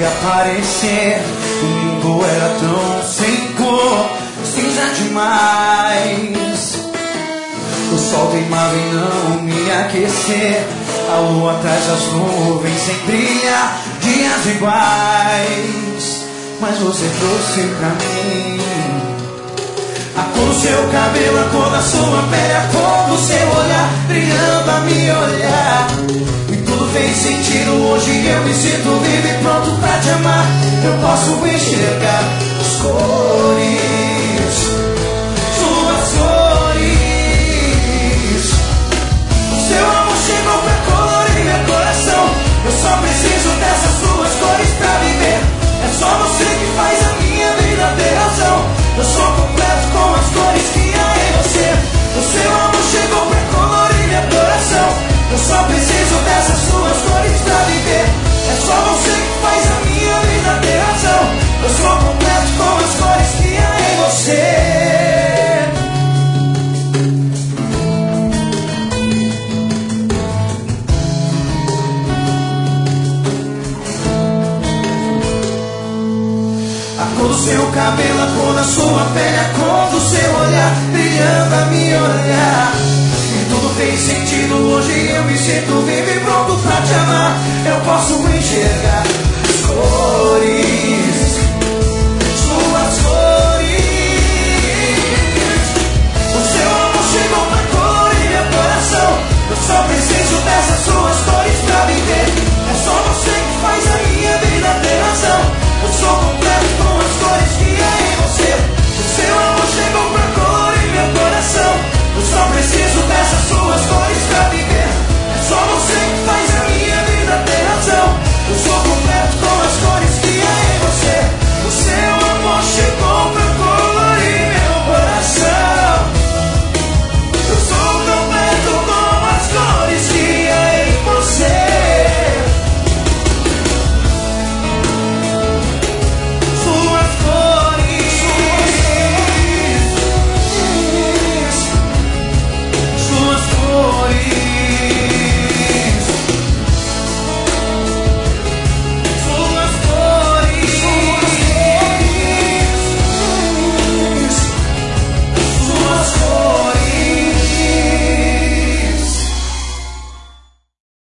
aparecer. O mundo era tão sem cor, cinza demais. O sol teimava em não me aquecer. A lua atrás das nuvens sem brilhar, dias iguais. Mas você trouxe pra mim a cor do seu cabelo, a cor da sua pele, a cor do seu olhar, brilhando a me olhar. E tudo fez sentido, hoje eu me sinto vivo e pronto pra te amar. Eu posso enxergar as cores, suas cores. O seu amor chegou pra colorir meu coração. Eu só preciso dessas suas cores pra viver. É só você que faz a minha vida ter razão. Eu sou completo com as cores que há em você. O seu amor chegou pra colorir meu coração. Eu só preciso dessas suas cores pra viver. É só você que faz a minha vida ter razão. Eu sou completo com as cores que há em você. A cor do seu cabelo, a cor da sua pele, a cor do seu olhar, brilhando a me olhar. E tudo fez sentido, hoje eu me sinto vivo e pronto pra te amar. Eu posso enxergar